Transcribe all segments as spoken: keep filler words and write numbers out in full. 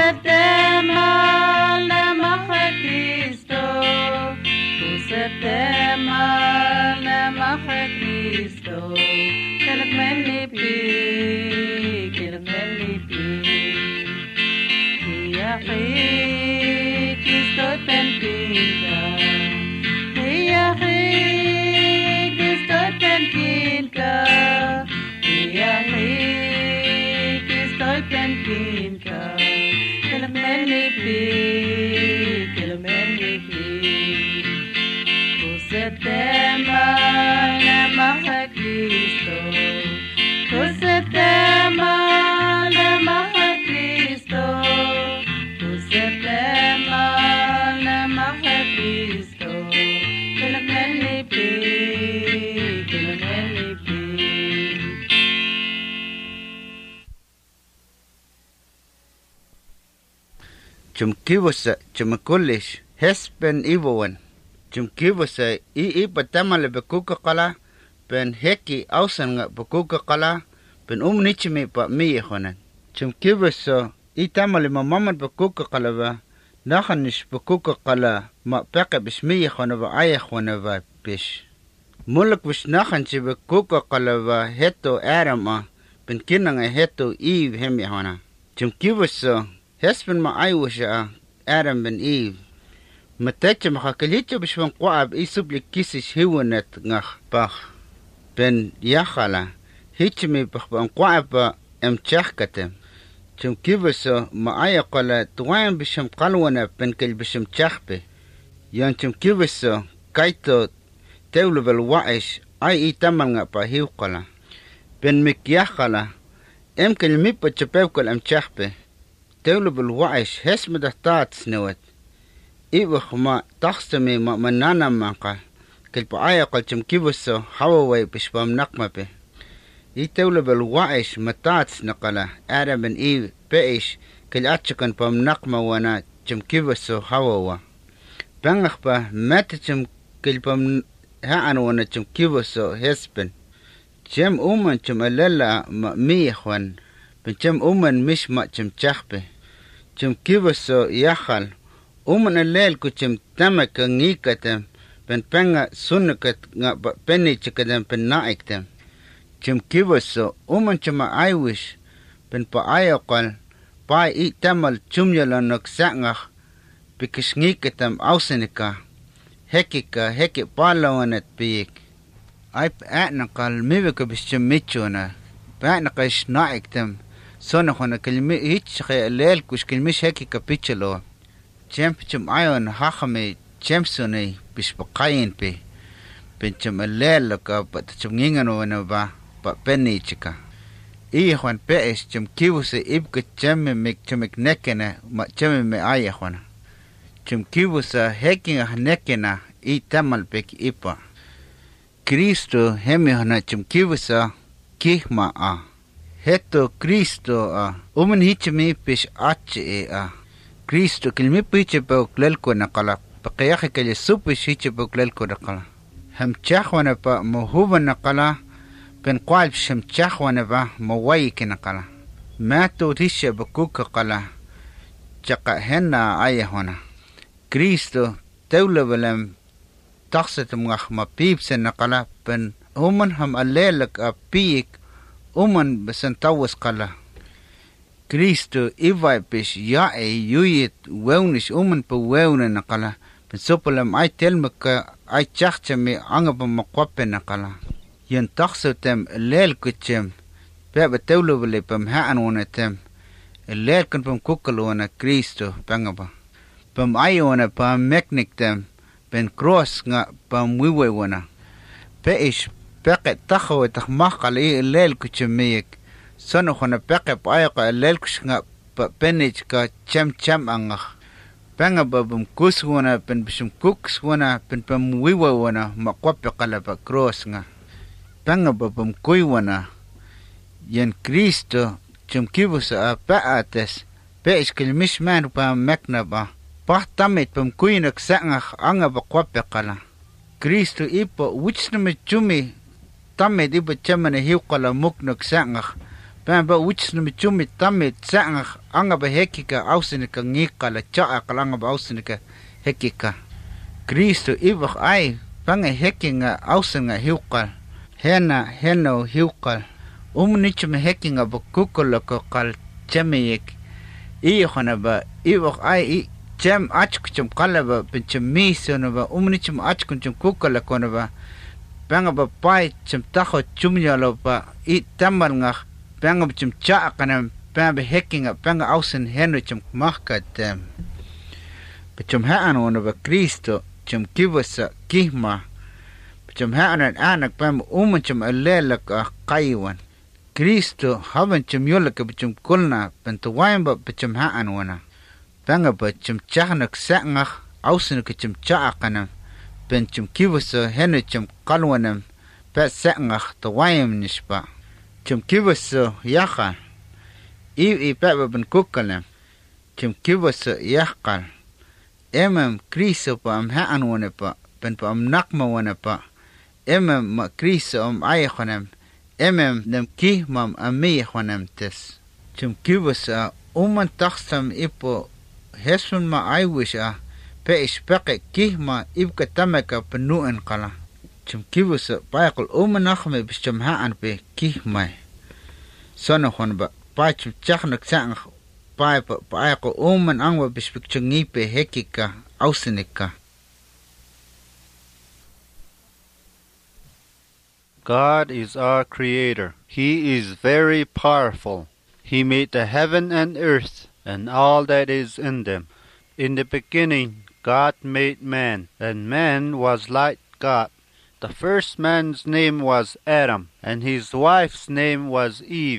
tema la maja Cristo, use tema la maja Cristo, que la melipi, que la melipi, y aquí Cristo pentinta, y aquí Cristo pentinta, y aquí Cristo pentinta. Que la melipi, que la melipi, use tema la maja Cristo, use tema la maja Cristo, use tema la maja Cristo, que la melipi, que la melipi. Chum kiwasa chum kulish hes ben iwowan. Chum kiwasa i i patamale bekuka kala ben heki ausan nga bekuka kala ben umnichimi pa miye honan. Chum kiwasa i tamale mamamad bekuka kala ba nakanish bekuka kala ma peke bish miye hona ba aya hona ba bish. Mulak bish nakanchi bekuka kala ba heto arama ben kinanga heto i hemi hona. Chum kiwasa Hespen ma ayusha Adam ben Eve. Matecha makakalicha bishwan kwaab isubli kisish hiwanet ngach bach. Ben yakhala. Hichimi bach ban kwaab ba emchachkatem. Chum kivaso ma ayakala tuwayan bisham kalwana ben kil bisham chachpe. Yan chum kivaso kaito tewlevel waish ay itamal nga pa hiwkala. Ben mikyakhala. Em kil mipa chapewkal emchachpe. Tewlebel waish hes me da taats newet. Iwag ma taxtami ma manana manka. Kilpa ayakal chum kibuso hawaway bishbam nakmape. I tewlebel waish ma taats nakala. Adam and Eve peish kil atchakan pam nakma wana chum kibuso hawawa. Bangak pa meta chum kilpam haan wana chum kibuso hespen. Chem uman chum alela ma miyahwan. Ben chem uman mish ma chum chachpe. Chum kiwaso yahal, uman alel ku chum tamaka ngikatem, ben penga sunukat nga penni chikatem pen naiktem. Chum kiwaso, uman chuma aywish, ben pa ayakal, pa i tamal chumyala naksangach, bikish ngikatem ausenika, hekika heki palawanet piyik. Ay pa atnakal miwika bish michuna, pa atnakash naiktem, Sona khona kelmi hich khe lel kush kelmish heki kapichalo. Champ chum ayon hakhame champsone bishbaqayin pe. Penchum lel ka pat chum ngingano na ba pa penni chika. I khon pe es chum kiwuse ibka chamme mek chumek nekena ma chamme me aya khona. Chum kiwusa heki nekena I tamal pek ipa. Cristo hemi hona chum kiwusa kihma a. Heto Cristo a uman hichmi pish ache e a Cristo kilmi piche pa uklelko nakala pakayaki kaya supish hiche pa uklelko nakala ham chahwana pa mohuban nakala pen kwalp sham chahwana pa mawayi ki nakala mato risha bakuka kala chaka henna ayahwana Cristo tewla balam taksatum ngak mapipsen nakala pen uman ham alelak a piyik Uman besantawas kala. Cristo iwai pish yae yuyit wewnish uman pa wewna nakala. Pensopalam ay telmaka ay chachame anga pa makwape nakala. Yan takso tem lel kuchem. Peba tewlo wale pam haan wana tem. Lel kan pam kukal wana Cristo pangaba. Pam ay wana pam meknik tem. Pen cross nga pam wiwe wana. Peish Peke takhaw takmakal I lel kuchemiyek. Sono khona peke paayaka lel kushnga penich ka chem chem angach. Penga babum kus wana pen bishum kuks wana pen pam wiwa wana makwape kala pa cross nga. Penga babum kuy wana. Yan Cristo chum kibusa a paates. Pe iskilmish man pa mekna ba. Pah tamit pam kuy naksangach anga ba kwape kala. Cristo ipo which na me chumi Tamed iba chamane hiw kala muk nagsangach Pam ba wich no michumi tamit sang anga ba hekika ausinika ngika la cha kalanga ba ausinika hekika. Kristo ibak ay panga hekinga ausinga hiukal. Hena heno hiukal. Umnichum hekinga ba kukoloko kal chameyek. Iyo khana ba ibak ay i cham achkuchum kalaba pinchum miso no ba umnichum achkunchum kukoloko no ba. Panga ba pai chum taho chumyalo ba i tamal nga panga chum cha kana panga hekinga panga ausin heno chum mahkat. Chum haan ono ba Kristo chum kibasa kihma. Chum haan an anak pam uman chum alelak a kaiwan. Kristo haban chum yolak chum kulna pentuwain ba chum haan wana. Panga ba chum chahnak sangak ausin ka chum cha kana pen chum kibasa heno chum kalwanam pa sangak tawayam nishpa. Chum kibasa yakal. Iw i pa ba ben kukalam. Chum kibasa yakal. Emam Kristo pa am haan wana pa, pen pa am nakma wana pa. Emam ma Kristo am ayakonam, emam nam kihmam amiyakonam tes. Chum kibasa uman taksam ipo hesun ma aywisha, pe ispeke kihma ibka tameka penuan kala. Chum kibasa payakul uman nakme bis chum haan pe kihmay. Sono kon ba, pa chum chaknak sang pa pa ko uman angwa bispikchungipe hekika ausinika. God is our creator. He is very powerful. He made the heaven and earth and all that is in them. In the beginning God made man, and man was like God. The first man's name was Adam, and his wife's name was Eve.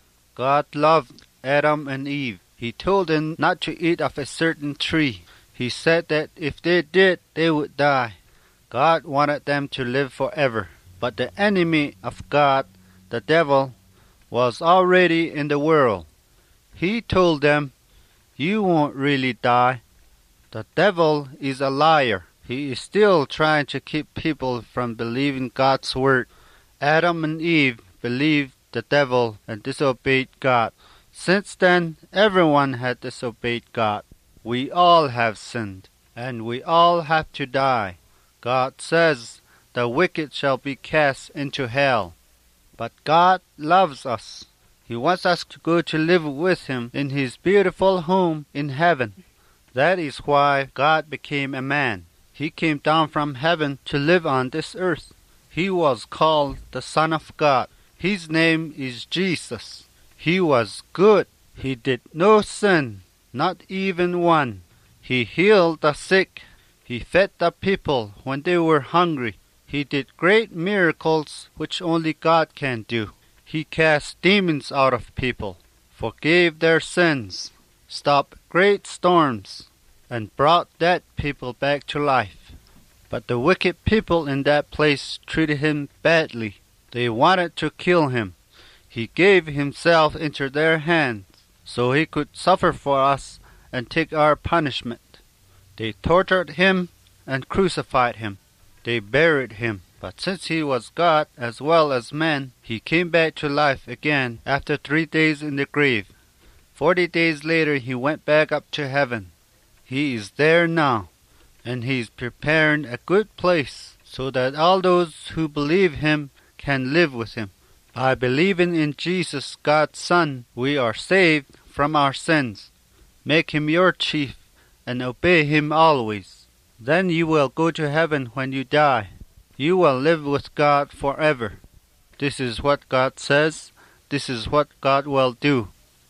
God loved Adam and Eve. He told them not to eat of a certain tree. He said that if they did, they would die. God wanted them to live forever. But the enemy of God, the devil, was already in the world. He told them, "You won't really die." The devil is a liar. He is still trying to keep people from believing God's word. Adam and Eve believed the devil and disobeyed God. Since then, everyone had disobeyed God. We all have sinned, and we all have to die. God says, "The wicked shall be cast into hell." But God loves us. He wants us to go to live with Him in His beautiful home in heaven. That is why God became a man. He came down from heaven to live on this earth. He was called the Son of God. His name is Jesus. He was good. He did no sin, not even one. He healed the sick. He fed the people when they were hungry. He did great miracles which only God can do. He cast demons out of people, forgave their sins, stopped great storms, and brought dead people back to life. But the wicked people in that place treated Him badly. They wanted to kill Him. He gave Himself into their hands so He could suffer for us and take our punishment. They tortured Him and crucified Him. They buried Him. But since He was God as well as man, He came back to life again after three days in the grave. Forty days later He went back up to heaven. He is there now, and He is preparing a good place so that all those who believe Him can live with Him. By believing in Jesus, God's Son, we are saved from our sins. Make Him your chief and obey Him always. Then you will go to heaven when you die. You will live with God forever. This is what God says. This is what God will do.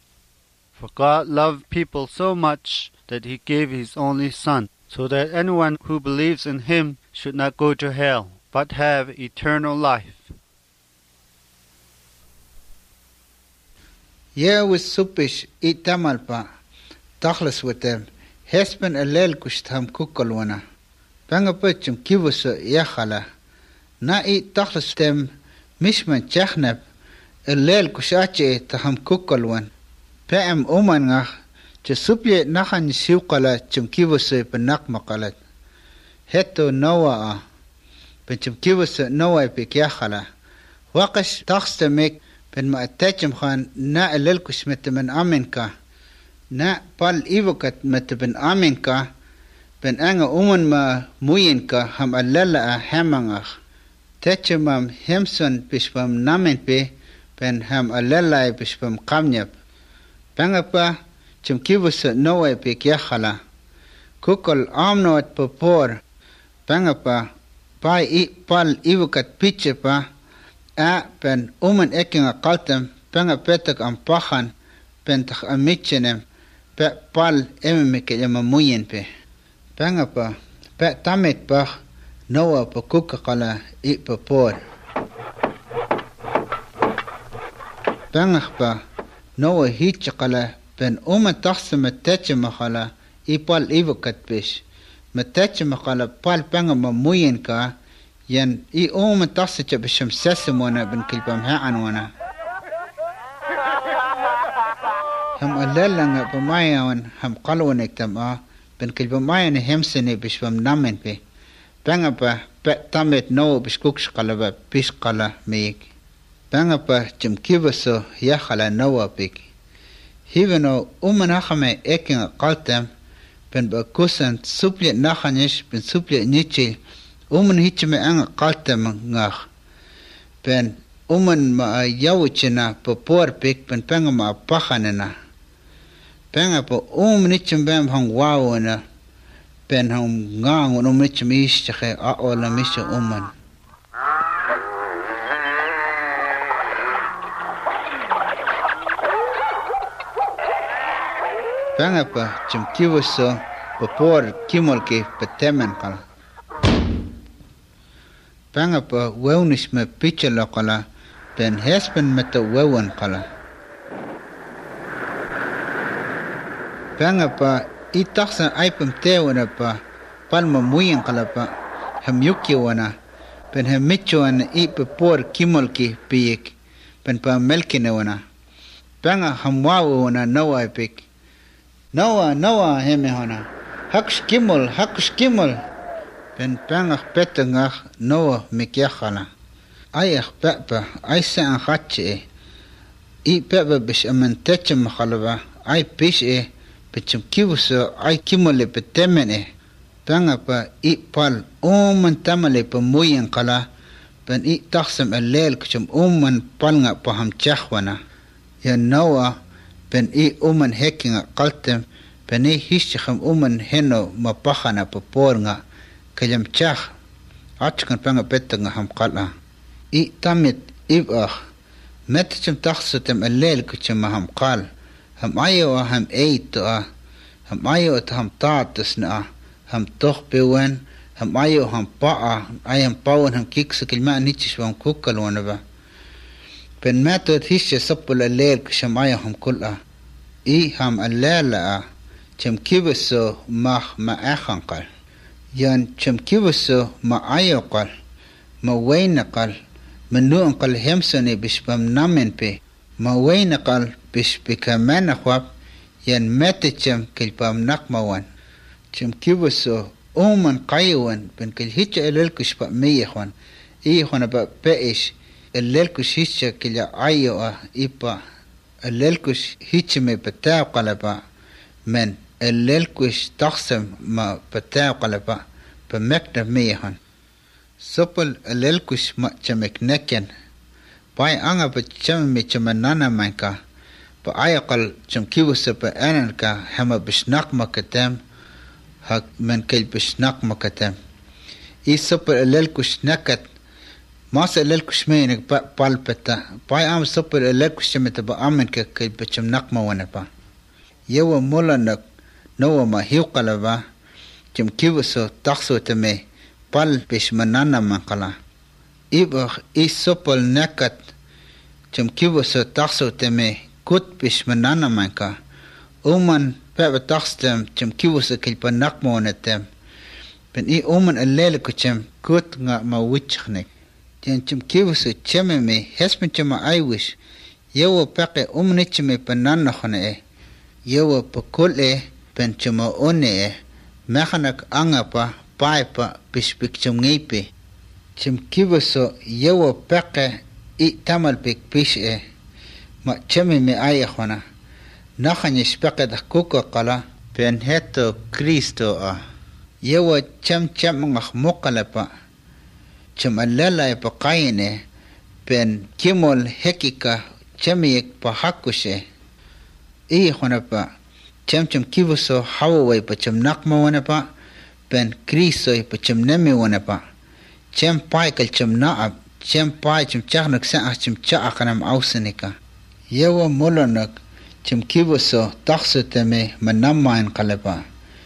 For God loved people so much that He gave His only Son, so that anyone who believes in Him should not go to hell, but have eternal life. Yeah, with supish eat tamalpa, tachlis with them. Hespen alel kushtam kukalwana. Pangapachum kibusa yachala. Na eat tachlis them mishman chachnab. Alel kushache taham kukalwan. Pam umangach. Chasupye nahan siukala chum kibusa penak makalat. Heto Noah. Penchum kibusa Noah pek yachala. Wakash taxta mek ben ma attachim khan na alelkush met ben aminka na pal ivokat met ben aminka ben anga uman ma muyinka ham alala a hamangach techimam hemson bishpam namenpe ben ham alala bishpam kamnyap bangapa chumkibus noe pe kyakhala kukol amnot popor bangapa pai i pal ivokat pichepa a ben uman ekinga kaltem banga petak am pahan pentak amitchenem pe pal ememike yama muyenpe banga pa pe tamet pa noa pa kukakala i popor banga pa noa hitchakala ben uman taksima techimakala i pal ivokat pish matechmakala pal banga ma muyenka yan i omen tassetje bisham sesimona ben kilpam ha'anwana ham alalanga pamayawan ham qalwanek tam a ben kilpam mayane hemsene bisham namen pe banga pa pe tamet no bishkuks qalaba bishqala meek banga pa chimkibaso ya khala nowa pik hiveno umana khame ekin qaltam ben ba kusan suple nakhanish ben suple nichil uman hichme anga qaltam ngach ben uman ma yawchina popor pik ben panga ma pakhanena panga po um nichim bam hang wawana ben hang ngang no nichim ishche a ola misha uman panga pa chimkiwaso popor kimolke patemen kala panga pa wewnish me pichalo kala ben hespen meta wewan kala panga pa itaksan aipam tewana pa palma muyen kala pa hamyuki wana ben hamichuan i popor kimolke piyik ben pa melkine wana panga hamwawo wana nawa epik Noa, Noa, heme hana. Haks kimol, haks kimol. Ben pangach petengach Noa mikyachala. Ayach pepa, ay se an khatche e. I pepa bish aman teche makhalaba. Ay pish e, bichum kibuso, ay kimole petemen e. Pangapa i pal, oman tamale pa muyen kala. Ben i taksam alel kuchum oman palnga pa ham chachwana. Ya Noa, ben i uman hekinga qaltem ben i hischam uman heno mapahana popornga kalam chach achkan panga petanga ham qala i tamit ibah metchum takhsutem allel kuchum ham qal ham ayo ham eito ham ayo ham taatsna ham toch bewen ham ayo ham paa ayam pawan ham kiksa kilma nichishwam kukalwanaba ben matot hische sapul allel kuchum ayo ham kula i ham allala chum kibuso mah ma akhanqal yan chum kibuso ma ayokal ma waynaqal manuanqal hemsone bishbam namenpe ma waynaqal bishbikaman khwab yan metecham kilpam naqmawan chum kibuso oman qaywan ben kil hich elel kushpa meykhwan i khona ba peish elel kushich kila ayo ipa الليلكش هيتشمي بتاع قلبا من الليلكش تقسم ما بتاع قلبا بمكتب ميهن سبل الليلكش ما تشمك نكن باي أنا بتشمي تشمنانا منكا باي قل تشمكيوس بأننكا هما بشناق مكتم هك من كل بشناق مكتم إي سبل الليلكش نكت Mas elelkush meenik pa palpeta. Pai am super elelkush meta ba amen ke ke bechum nakma wana pa. Yewa mula nak noa ma hiuqala ba. Chum kibuso takso teme pal bish manana mankala. Ibach i super nakat chum kibuso takso teme kut bish manana manka. Uman peba takstem chum kibuso kilpa nakma wana tem. Ben i uman elelkuchem kut nga ma wichchnik. Jan chum kibuso cheme me hespen chuma aiwish yewa pake umnichme panana khone e yewa pakul e pen chuma one e mechanak anga pa paipa bishpik chum ngeipe chum kibuso yewa pake i tamal pik pish e ma chemi me ayahwana nakhani spaqad kuka qala pen heto Kristo a yewa cham cham ngakh moqalapa cham alala pa qaine pen kimol hekika chamiyek pa hakushe i khonapa cham cham kibuso hawai pa cham nakma wanapa pen Kristo pa cham nemi wanapa cham paikal cham naab cham pai cham chagnak sa cham chaqanam ausnika yewa molonak cham kibuso taxsutame manamain qalapa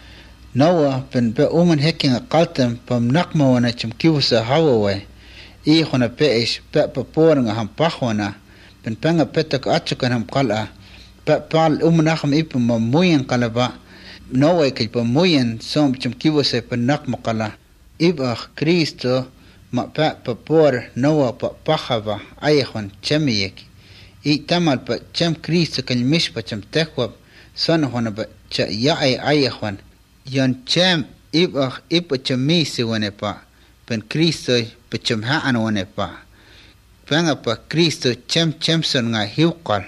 nawa pen pe uman heking qaltam pam nakma wana cham kibuso hawai i khona peish pe pa pornga ham pakhwana pen panga petak achukan ham qala pa pal umnakham ipum muyen qalaba nawa kay pa muyen som cham kibuso pen nakma qala ibakh Kristo ma pa pa por nawa pa pakhava aykhon chamiyek i tamal pa cham Kristo kan mish pa cham tekwab son hona ba cha ya ay aykhon yan cham ibakh ipa chamisi wane pa pen Kristo pa cham haan wane pa panga pa Kristo cham chamson nga hiwqal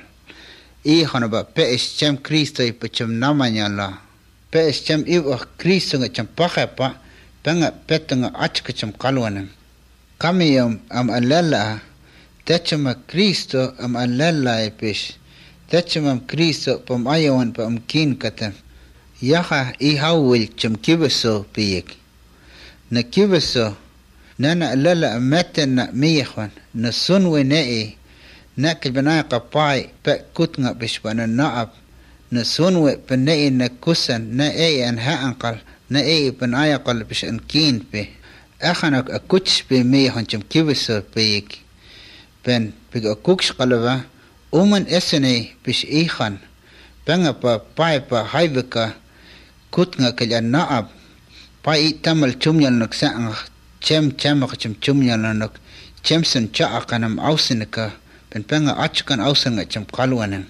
i hona ba peish cham Kristo pa cham namanyala peish cham ibakh Kristo nga cham pakha pa panga petanga achka cham qalwanam kamiyam am alala tachama Kristo am alala epish tachama Kristo pam ayawan pa amkin katam yaha i hawil cham kibaso piyek na kibaso nana alala amatana miyahwan na sunwe nei na kilbanaya qapai pa kutnga bishbana naab na sunwe pa nei na kusan na ei an haanqal na ei pan ayaqal bish ankin pe akhanak akuch pe miyahwan cham kibaso piyek pen pig akuksh qalava uman esene bish ikhan panga pa pai pa haibeka kutnga kal naab pai tamal chumyal naksang chem chamak chum chumyal nak chemson cha akanam ausinka pen panga achkan ausanga cham qalwanan.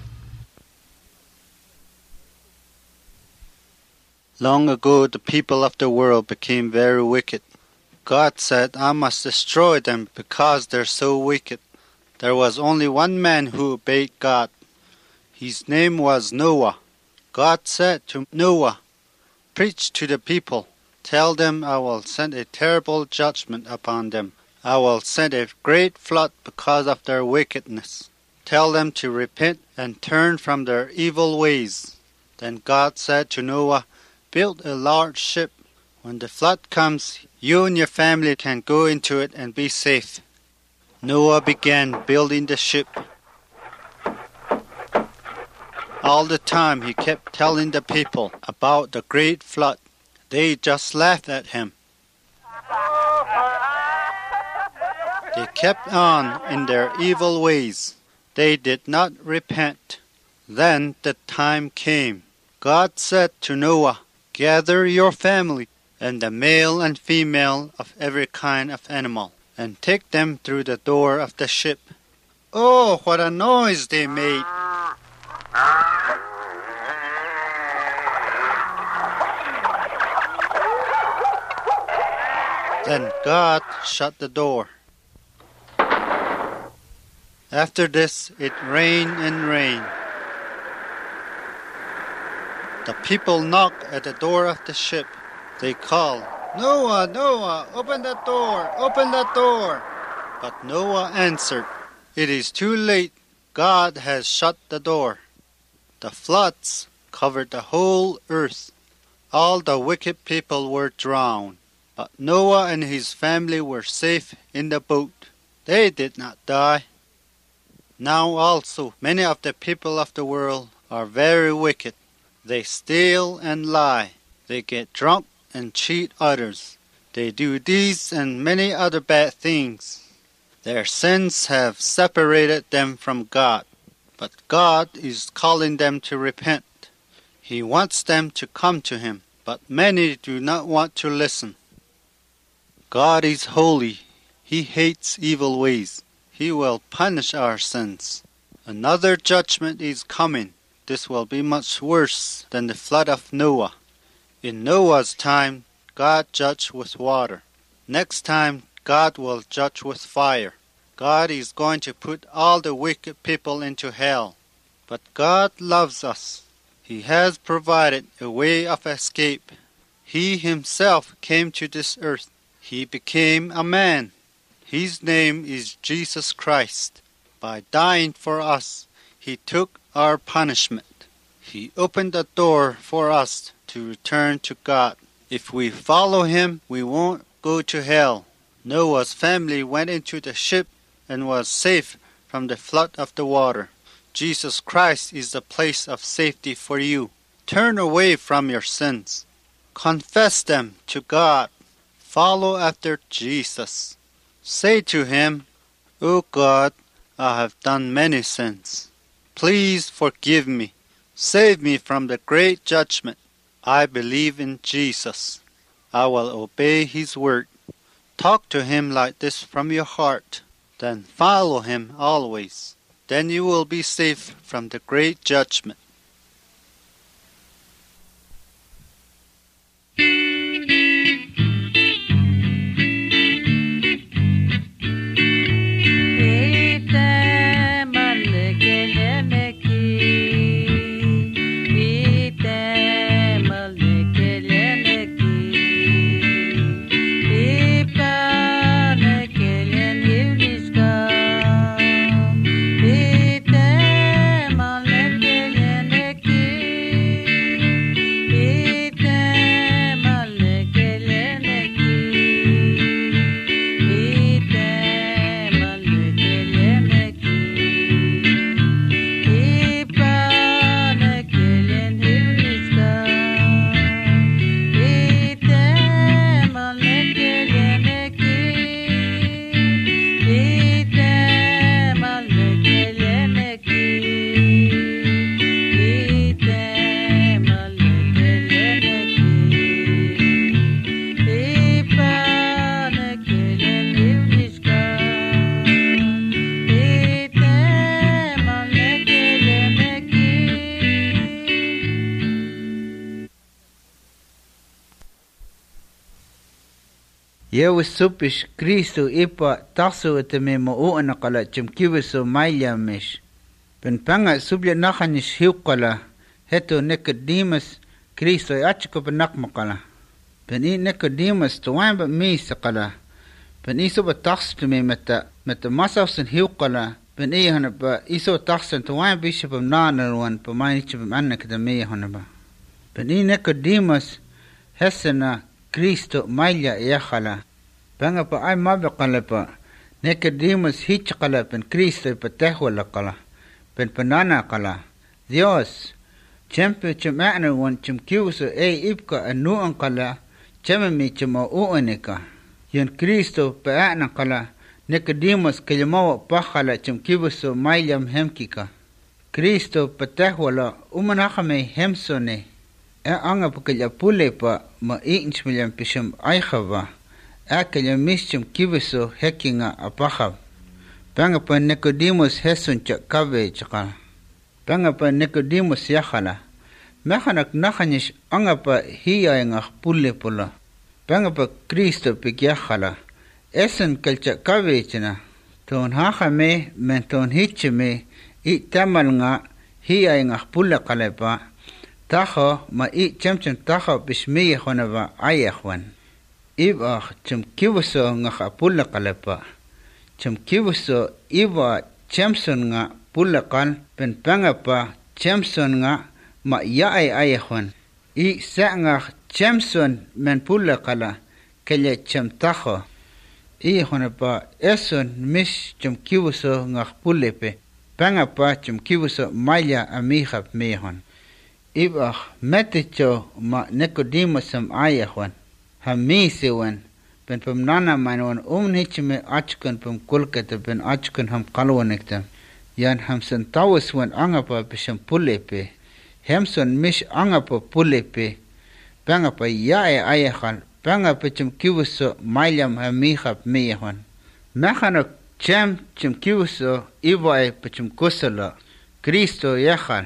Long ago the people of the world became very wicked. God said, I must destroy them because they're so wicked. There was only one man who obeyed God. His name was Noah. God said to Noah, preach to the people. Tell them I will send a terrible judgment upon them. I will send a great flood because of their wickedness. Tell them to repent and turn from their evil ways. Then God said to Noah, build a large ship. When the flood comes, you and your family can go into it and be safe. Noah began building the ship. All the time he kept telling the people about the great flood. They just laughed at him. They kept on in their evil ways. They did not repent. Then the time came. God said to Noah, gather your family and the male and female of every kind of animal, and take them through the door of the ship. Oh, what a noise they made! Then God shut the door. After this, it rained and rained. The people knocked at the door of the ship. They called, Noah, Noah, open that door, open that door. But Noah answered, it is too late. God has shut the door. The floods covered the whole earth. All the wicked people were drowned. But Noah and his family were safe in the boat. They did not die. Now also many of the people of the world are very wicked. They steal and lie. They get drunk and cheat others. They do these and many other bad things. Their sins have separated them from God. But God is calling them to repent. He wants them to come to Him, but many do not want to listen. God is holy. He hates evil ways. He will punish our sins. Another judgment is coming. This will be much worse than the flood of Noah. In Noah's time, God judged with water. Next time, God will judge with fire. God is going to put all the wicked people into hell. But God loves us. He has provided a way of escape. He himself came to this earth. He became a man. His name is Jesus Christ. By dying for us, he took our punishment. He opened the door for us to return to God. If we follow him, we won't go to hell. Noah's family went into the ship and was safe from the flood of the water. Jesus Christ is the place of safety for you. Turn away from your sins. Confess them to God. Follow after Jesus. Say to him, "O God, I have done many sins. Please forgive me. Save me from the great judgment. I believe in Jesus. I will obey his word." Talk to him like this from your heart. Then follow him always. Then you will be safe from the great judgment. Yewe supish Kristo ipa takso eteme mo uana kala chimkiwiso mailamish. Pen panga subya nakanish hiukala heto Nicodemus Kristo achiko penakmakala. Pen i Nicodemus tuwamba misa kala. Pen iso ba takso teme meta meta masawsan hiukala. Pen i hana ba iso taksan tuwamba isha pa nanaruan pa mainicha pa anakadamiya hana ba. Pen i Nicodemus hesana Kristo mailya yakala. Panga pa ay mabakala pa. Nicodemus hichakala pen Kristo pa tehwala kala. Pen panana kala. Dios, chempe chemana wan chemkiuso e ipka anuan kala. Chememi chema uanika. Yun Kristo pa ana kala. Nicodemus kayamawa pakala chemkiuso mailyam hemkika. Kristo pa tehwala umanakame hemsone. E anga pa kalyapule pa ma iinch milyam pisham aykhava. E kalyamischam kiviso hekinga apakhav. Panga pa Nicodemus hesun chak kave chakala. Panga pa Nicodemus yakhala. Mekhanak nakhanish anga pa hiya nga pule pula. Panga pa Kristo pik yakhala. Esun kalchak kave chana. Ton haka me men ton hitche me i tamal nga hiya nga pula kalepa. Taho ma i chemchen taho bishmiye honava ayahwan. Iba chum kivuso nga kapula kalepa. Chum kivuso iba chemson nga pula kal pen pangapa chemson nga ma yaay ayahwan. I sa nga chemson men pula kala kaya chem taho. I honava eson mish chum kivuso nga pulepe. Pangapa chum kivuso maya amihap mehon. Ibach meticho ma Nicodemusam ayahwan. Hamisiwan. Pen pam nana manwan umnichme achkun pam kulkata pen achkun ham kalwaniktam. Yan hamson tawaswan angapa pisham pulepe. Hamson mish angapa pulepe. Pangapa yae ayahal. Pangapa chum kivuso mailyam hamihap meyahwan. Mekhanak cham chum kivuso iwae pachum kusala. Kristo yahal.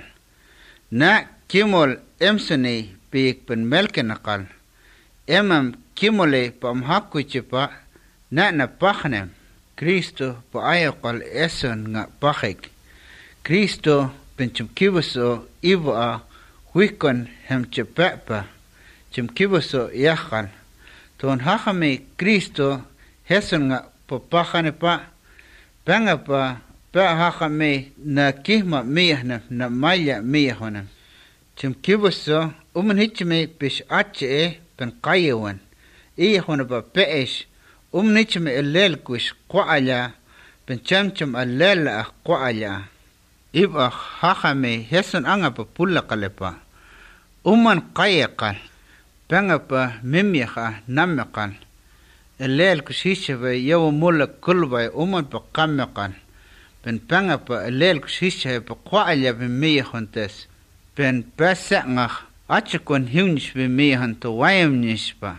Na Kimol emsone pik pen melkenakal. Emam kimole pam hakuchipa na na pachnem. Kristo pa ayokal eson nga bakik. Kristo penchum kibuso iwa wikon hem chepepa. Chum kibuso yakal. Ton hakame Kristo heson nga papakane pa. Panga pa pa hakame na kihma miyahna na maya miyahonam. Chum kibuso umanhichme pish ache e pen kayewan. Iyahona pa peesh umnichme elel kush kwa'ala pen chamchum alela kwa'ala. Iba hakame heson anga pa pula kalepa. Uman kayakal. Panga pa mimyaka namekal. Elel kushishave yaw mula kulbay uman pa kamekal. Pen panga pa elel kushishave pa kwa'ala pen miyahontes. Pen pesa ngak achikon hiwnish pen miyahonto wayamnish pa.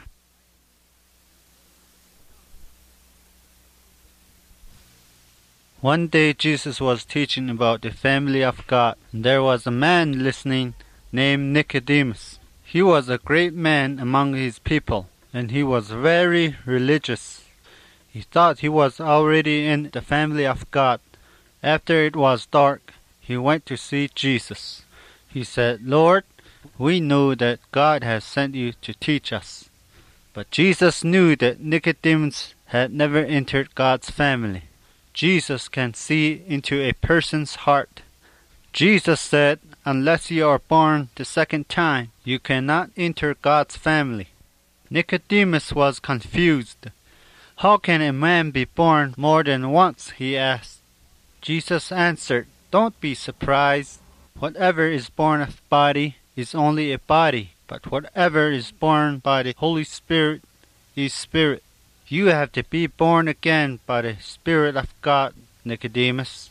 One day Jesus was teaching about the family of God, and there was a man listening named Nicodemus. He was a great man among his people, and he was very religious. He thought he was already in the family of God. After it was dark, he went to see Jesus. He said, "Lord, we know that God has sent you to teach us." But Jesus knew that Nicodemus had never entered God's family. Jesus can see into a person's heart. Jesus said, unless you are born the second time, you cannot enter God's family. Nicodemus was confused. How can a man be born more than once? He asked. Jesus answered, don't be surprised. Whatever is born of body is only a body, but whatever is born by the Holy Spirit is spirit. You have to be born again by the Spirit of God, Nicodemus.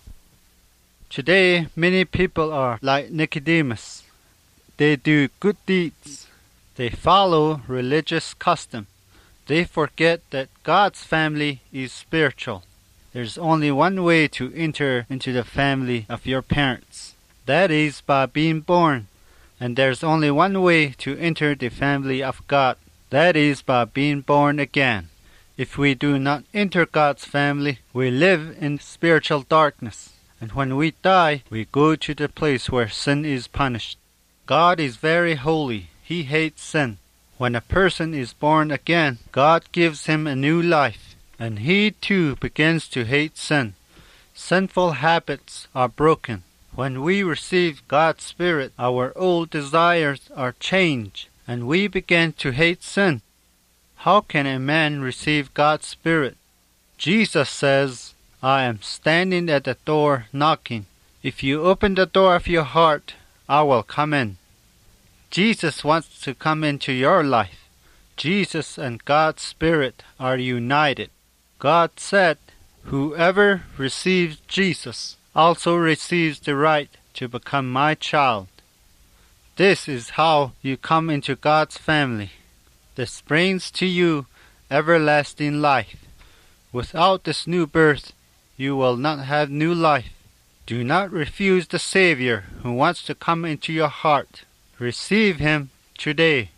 Today, many people are like Nicodemus. They do good deeds. They follow religious custom. They forget that God's family is spiritual. There's only one way to enter into the family of your parents. That is by being born. And there's only one way to enter the family of God. That is by being born again. If we do not enter God's family, we live in spiritual darkness. And when we die, we go to the place where sin is punished. God is very holy. He hates sin. When a person is born again, God gives him a new life, and he too begins to hate sin. Sinful habits are broken. When we receive God's Spirit, our old desires are changed, and we begin to hate sin. How can a man receive God's Spirit? Jesus says, I am standing at the door knocking. If you open the door of your heart, I will come in. Jesus wants to come into your life. Jesus and God's Spirit are united. God said, whoever receives Jesus also receives the right to become my child. This is how you come into God's family. This brings to you everlasting life. Without this new birth, you will not have new life. Do not refuse the Savior who wants to come into your heart. Receive him today.